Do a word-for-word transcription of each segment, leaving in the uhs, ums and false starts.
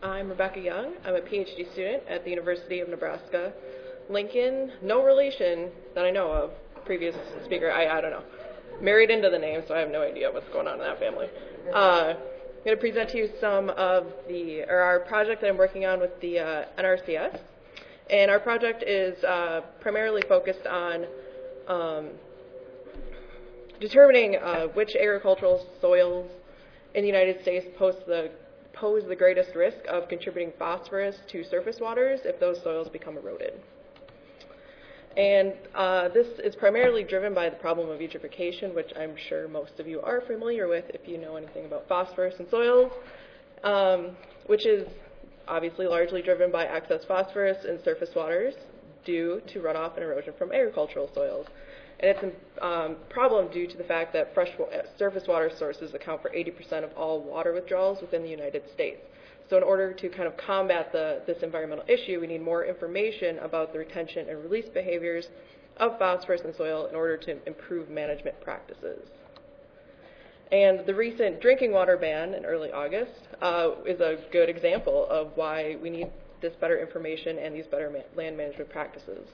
I'm Rebecca Young. I'm a PhD student at the University of Nebraska. Lincoln, no relation that I know of. Previous speaker, I, I don't know. Married into the name, so I have no idea what's going on in that family. Uh, I'm going to present to you some of the, or our project that I'm working on with the uh, N R C S. And our project is uh, primarily focused on um, determining uh, which agricultural soils in the United States pose the pose the greatest risk of contributing phosphorus to surface waters if those soils become eroded. And uh, this is primarily driven by the problem of eutrophication, which I'm sure most of you are familiar with if you know anything about phosphorus in soils, um, which is obviously largely driven by excess phosphorus in surface waters due to runoff and erosion from agricultural soils. And it's a um, problem due to the fact that fresh wa- surface water sources account for eighty percent of all water withdrawals within the United States. So in order to kind of combat the, this environmental issue, we need more information about the retention and release behaviors of phosphorus in soil in order to improve management practices. And the recent drinking water ban in early August uh, is a good example of why we need this better information and these better ma- land management practices.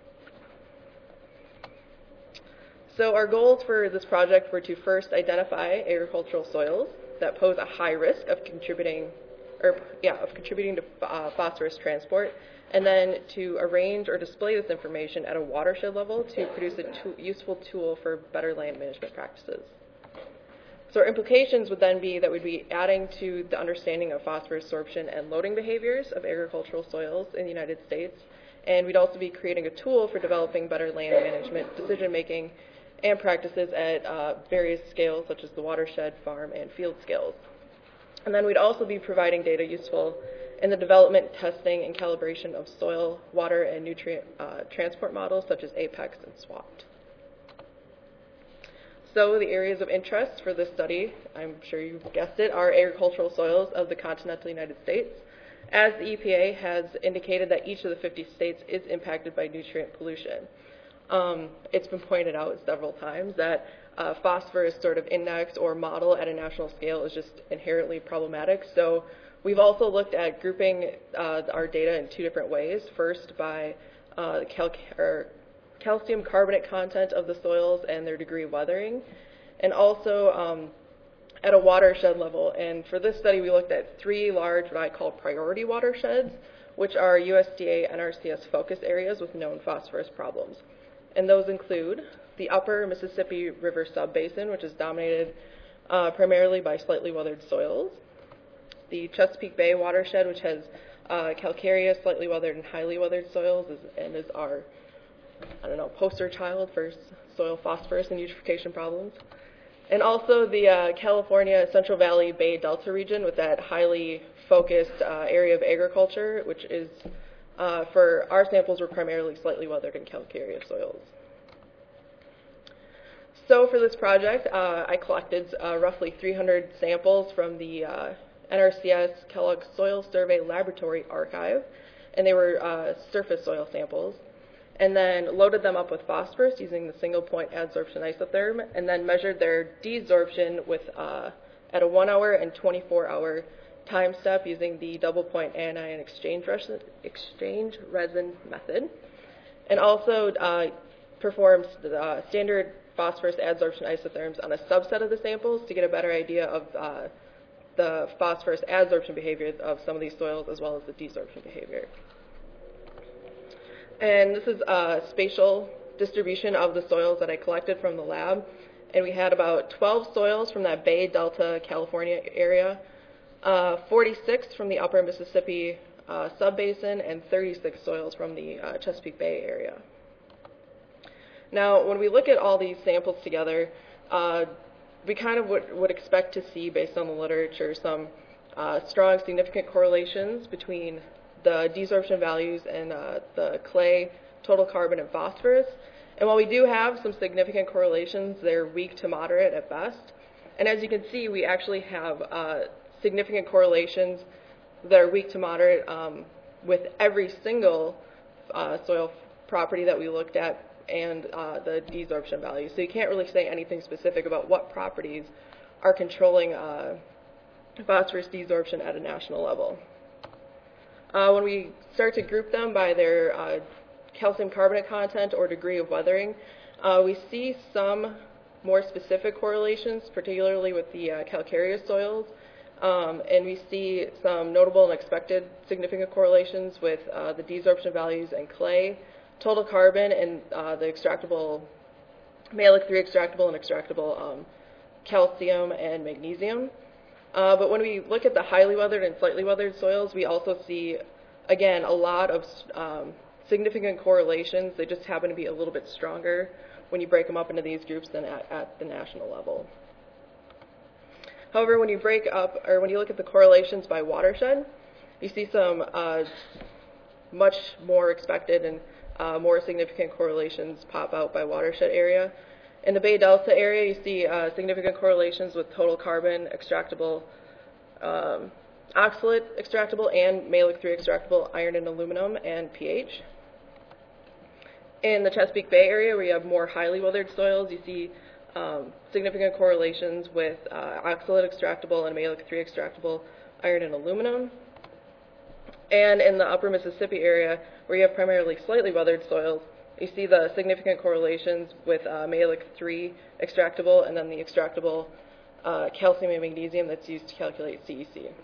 So our goals for this project were to first identify agricultural soils that pose a high risk of contributing, or yeah, of contributing to uh, phosphorus transport, and then to arrange or display this information at a watershed level to produce a to- useful tool for better land management practices. So our implications would then be that we'd be adding to the understanding of phosphorus absorption and loading behaviors of agricultural soils in the United States, and we'd also be creating a tool for developing better land management decision making and practices at uh, various scales such as the watershed, farm, and field scales. And then we'd also be providing data useful in the development, testing, and calibration of soil, water, and nutrient uh, transport models such as APEX and SWAT. So the areas of interest for this study, I'm sure you've guessed it, are agricultural soils of the continental United States, as the E P A has indicated that each of the fifty states is impacted by nutrient pollution. Um, it's been pointed out several times that uh, phosphorus sort of index or model at a national scale is just inherently problematic. So we've also looked at grouping uh, our data in two different ways. First, by uh, the cal- or calcium carbonate content of the soils and their degree of weathering, and also um, at a watershed level. And for this study, we looked at three large, what I call priority watersheds, which are U S D A N R C S focus areas with known phosphorus problems. And those include the upper Mississippi River subbasin, which is dominated uh, primarily by slightly weathered soils, the Chesapeake Bay watershed, which has uh, calcareous, slightly weathered, and highly weathered soils, is, and is our, I don't know, poster child for soil phosphorus and eutrophication problems, and also the uh, California Central Valley Bay Delta region with that highly focused uh, area of agriculture, which is Uh, for our samples were primarily slightly weathered and calcareous soils. So for this project, uh, I collected uh, roughly three hundred samples from the uh, N R C S Kellogg Soil Survey Laboratory Archive, and they were uh, surface soil samples, and then loaded them up with phosphorus using the single point adsorption isotherm, and then measured their desorption with uh, at a one hour and twenty-four hour time step using the double point anion exchange resin, exchange resin method, and also uh, performed uh, standard phosphorus adsorption isotherms on a subset of the samples to get a better idea of uh, the phosphorus adsorption behavior of some of these soils as well as the desorption behavior. And this is a spatial distribution of the soils that I collected from the lab, and we had about twelve soils from that Bay Delta, California area, Uh, forty-six from the upper Mississippi uh, subbasin, and thirty-six soils from the uh, Chesapeake Bay area. Now, when we look at all these samples together, uh, we kind of would, would expect to see, based on the literature, some uh, strong, significant correlations between the desorption values and uh, the clay, total carbon, and phosphorus. And while we do have some significant correlations, they're weak to moderate at best. And as you can see, we actually have uh, significant correlations that are weak to moderate um, with every single uh, soil property that we looked at and uh, the desorption value. So you can't really say anything specific about what properties are controlling uh, phosphorus desorption at a national level. Uh, when we start to group them by their uh, calcium carbonate content or degree of weathering, uh, we see some more specific correlations, particularly with the uh, calcareous soils, um, and we see some notable and expected significant correlations with uh, the desorption values in clay, total carbon, and uh, the extractable, Mehlich three extractable and extractable um, calcium and magnesium. Uh, but when we look at the highly weathered and slightly weathered soils, we also see, again, a lot of um, significant correlations. They just happen to be a little bit stronger when you break them up into these groups than at, at the national level. However, when you break up, or when you look at the correlations by watershed, you see some uh, much more expected and uh, more significant correlations pop out by watershed area. In the Bay Delta area, you see uh, significant correlations with total carbon, extractable, um, oxalate extractable, and Mehlich three extractable iron and aluminum, and pH. In the Chesapeake Bay area, where you have more highly weathered soils, you see um, significant correlations with uh, oxalate extractable and Mehlich three extractable iron and aluminum. And in the upper Mississippi area, where you have primarily slightly weathered soils, you see the significant correlations with uh, Mehlich three extractable and then the extractable uh, calcium and magnesium that's used to calculate C E C.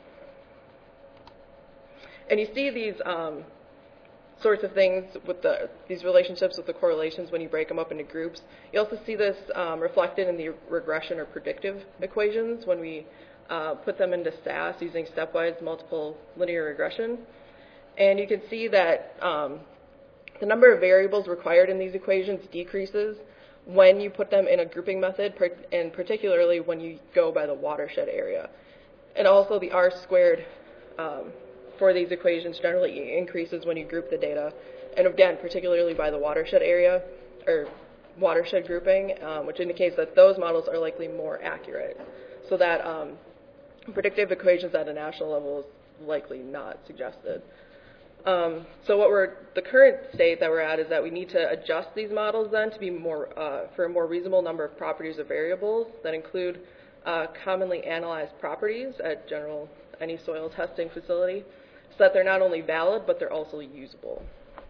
And you see these um, sorts of things with the, these relationships with the correlations when you break them up into groups. You also see this um, reflected in the regression or predictive equations when we uh, put them into S A S using stepwise multiple linear regression. And you can see that um, the number of variables required in these equations decreases when you put them in a grouping method, and particularly when you go by the watershed area. And also the R squared um, for these equations generally increases when you group the data, and again, particularly by the watershed area, or watershed grouping, um, which indicates that those models are likely more accurate. So that um, predictive equations at a national level is likely not suggested. Um, so what we're, the current state that we're at is that we need to adjust these models then to be more, uh, for a more reasonable number of properties or variables that include uh, commonly analyzed properties at general any soil testing facility, so that they're not only valid, but they're also usable.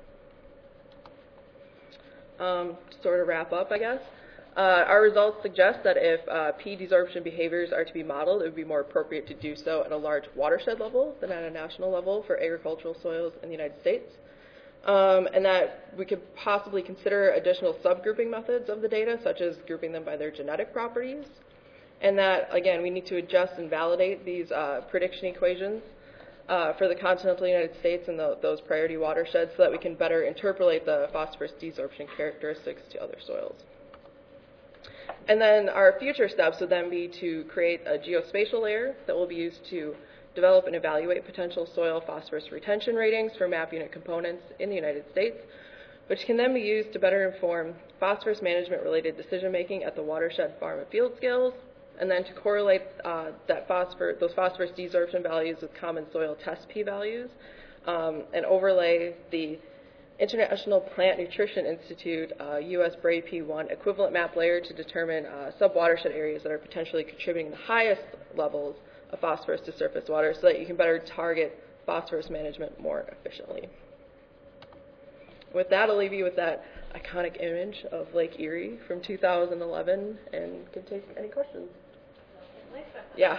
Um, to sort of wrap up, I guess. Uh, our results suggest that if uh, P desorption behaviors are to be modeled, it would be more appropriate to do so at a large watershed level than at a national level for agricultural soils in the United States. Um, and that we could possibly consider additional subgrouping methods of the data, such as grouping them by their genetic properties. And that, again, we need to adjust and validate these uh, prediction equations uh, for the continental United States and the, those priority watersheds so that we can better interpolate the phosphorus desorption characteristics to other soils. And then our future steps would then be to create a geospatial layer that will be used to develop and evaluate potential soil phosphorus retention ratings for map unit components in the United States, which can then be used to better inform phosphorus management-related decision-making at the watershed, farm, and field scales, and then to correlate uh, that phosphor those phosphorus desorption values with common soil test p-values, um, and overlay the International Plant Nutrition Institute uh, U S Brave P one equivalent map layer to determine uh, sub-watershed areas that are potentially contributing the highest levels of phosphorus to surface water so that you can better target phosphorus management more efficiently. With that, I'll leave you with that iconic image of Lake Erie from two thousand eleven and can take any questions. Yeah.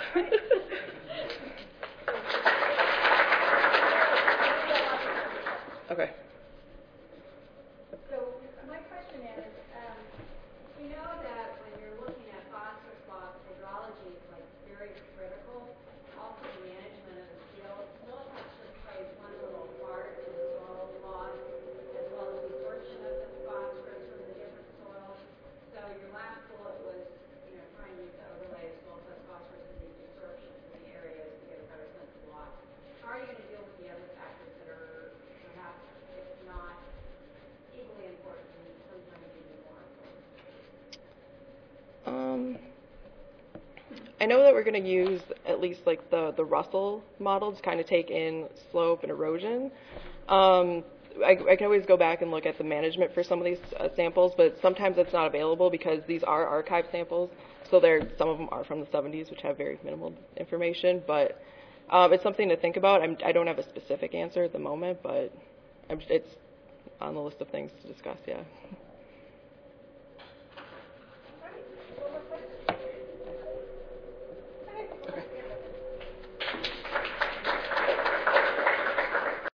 Okay. So my question is, um, we know that when you're looking at phosphorus loss, hydrology is like very critical. Also, the management of the silt. Silt actually plays one little part in the soil loss, as well as the absorption of the phosphorus from the different soils. So your last bullet was, you know, trying to use the overlay of soil plus phosphorus and the desorption in the areas to get a better sense of loss. How are you going to deal with the other factors that are perhaps, if not equally important, and sometimes even more important? Um, I know that we're going to use at least like the, the Russell model to kind of take in slope and erosion. Um, I, I can always go back and look at the management for some of these uh, samples, but sometimes it's not available because these are archive samples. So they're, some of them are from the seventies, which have very minimal information, but Um, it's something to think about. I'm, I don't have a specific answer at the moment, but I'm, it's on the list of things to discuss, yeah.